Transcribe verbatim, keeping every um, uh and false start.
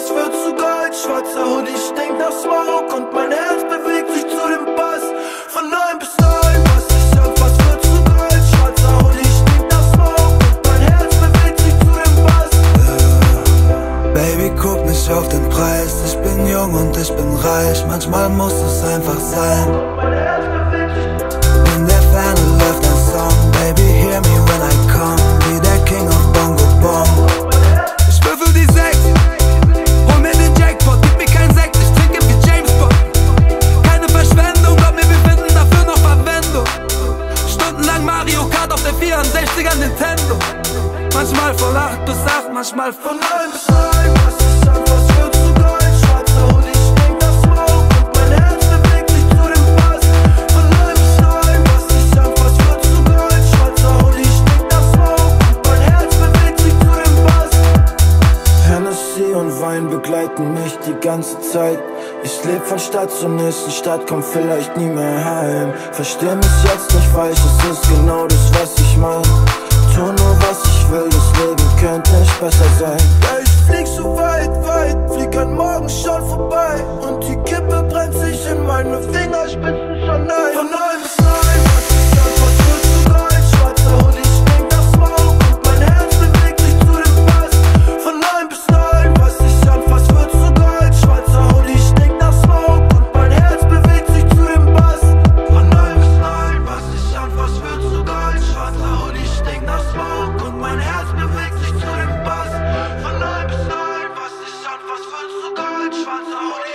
fast wird zu Gold. Schwarzer Hoodie stinkt nach Smoke und mein Herz bewegt sich zu dem Bass. Von neun bis neun, was ich sag, fast wird zu Gold. Schwarzer Hoodie stinkt nach Smoke und mein Herz bewegt sich zu dem Bass. Yeah. Baby, guck nicht auf den Preis. Ich bin jung und ich bin reich. Manchmal muss es einfach sein. In der Ferne läuft ein Song. Baby, hear me when I come. Wie der King of Bongo Bong. Ich würfel die sechs, hol mir den Jackpot. Gib mir kein Sekt, ich trinke wie James Bond. Keine Verschwendung, glaub mir, wir finden dafür noch Verwendung. Stundenlang Mario Kart auf der vierundsechziger Nintendo. Manchmal von acht bis acht, manchmal von neun bis neun. Was ich sag, was wird zu Gold. Schwarzer Hoodie stinkt nach Smoke und mein Herz bewegt sich zu dem Bass. Von neun bis neun, was ich sag, was wird zu Gold. Schwarzer Hoodie stinkt nach Smoke und mein Herz bewegt sich zu dem Bass. Hennessy und Wein begleiten mich die ganze Zeit. Ich leb von Stadt zur nächsten Stadt, komm vielleicht nie mehr heim. Versteh mich jetzt nicht falsch, es ist genau das, was ich mein. Tu nur was ich will, das Leben könnte nicht besser sein. Ja, ich flieg so weit, weit, flieg an morgen schon vorbei. Und die Kippe brennt sich in meine Fingerspitzen schon ein. Von neun bis neun, was ich sag, was wird zu Gold. Schwarzer Hoodie stinkt nach Smoke und mein Herz bewegt sich zu dem Bass. Von neun bis neun, was ich sag, was wird zu Gold. Schwarzer Hoodie stinkt nach Smoke und mein Herz bewegt sich zu dem Bass. Von neun bis neun, was ich sag, was wird zu Gold. Schwarzer Hoodie stinkt nach Smoke und mein Herz bewegt sich zu dem Bass. Von neun bis neun, was ich sag, was wird zu Gold. Schwarzer Hoodie